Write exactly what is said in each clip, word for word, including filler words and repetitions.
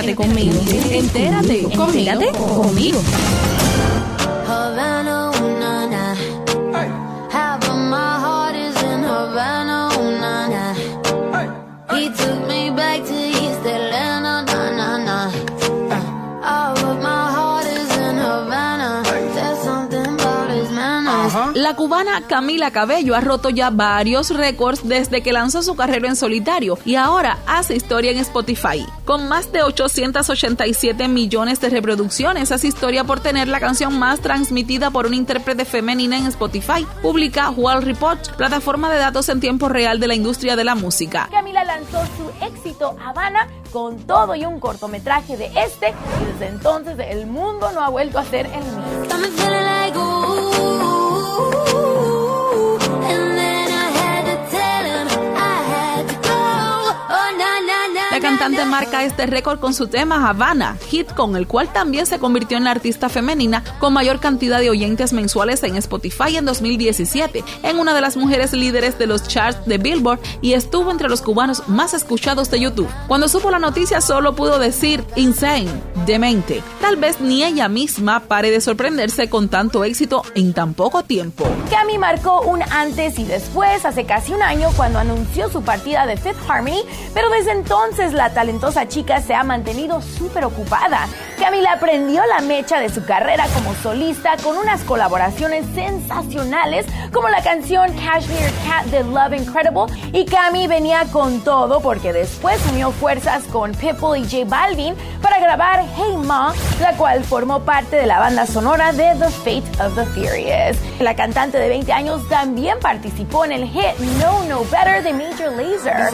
Entérate conmigo. Entérate. Entérate conmigo. Havana, una, na. Half of my heart is in Havana, una, na. He took me back to East Atlanta, na, na, na. All of my heart is in Havana. There's something about his manners. La cubana Camila Cabello ha roto ya varios récords desde que lanzó su carrera en solitario y ahora hace historia en Spotify. Con más de ochocientos ochenta y siete millones de reproducciones, hace historia por tener la canción más transmitida por una intérprete femenina en Spotify, publica Wall Report, plataforma de datos en tiempo real de la industria de la música. Camila lanzó su éxito Havana con todo y un cortometraje de este, y desde entonces el mundo no ha vuelto a ser el mismo. Got me feeling like, ooh, and then I had to tell him I had to go. Oh, na, na, na. La cantante marca este récord con su tema Havana, hit con el cual también se convirtió en la artista femenina con mayor cantidad de oyentes mensuales en Spotify en dos mil diecisiete, en una de las mujeres líderes de los charts de Billboard y estuvo entre los cubanos más escuchados de YouTube. Cuando supo la noticia solo pudo decir insane, demente. Tal vez ni ella misma pare de sorprenderse con tanto éxito en tan poco tiempo. Cami marcó un antes y después hace casi un año cuando anunció su partida de Fifth Harmony, pero desde entonces la talentosa chica se ha mantenido súper ocupada. Camila prendió la mecha de su carrera como solista con unas colaboraciones sensacionales como la canción Cashmere Cat de Love Incredible, y Cami venía con todo porque después unió fuerzas con Pitbull y J Balvin para grabar Hey Ma, la cual formó parte de la banda sonora de The Fate of the Furious. La cantante de veinte años también participó en el hit No No Better de Major Lazer.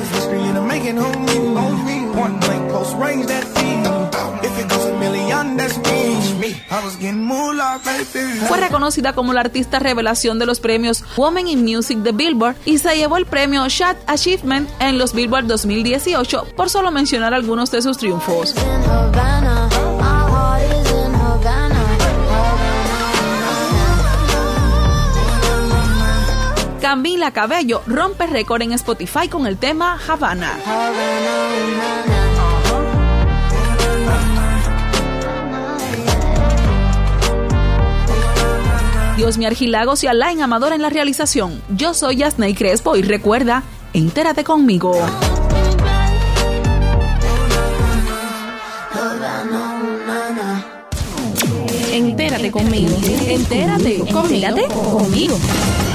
Fue reconocida como la artista revelación de los premios Women in Music de Billboard y se llevó el premio Shot Achievement en los Billboard dos mil dieciocho, por solo mencionar algunos de sus triunfos. Camila Cabello rompe récord en Spotify con el tema Havana. Diosmi Argilagos y Alain Amador en la realización. Yo soy Yasney Crespo y recuerda, entérate conmigo. Entérate conmigo. Entérate. Entérate conmigo.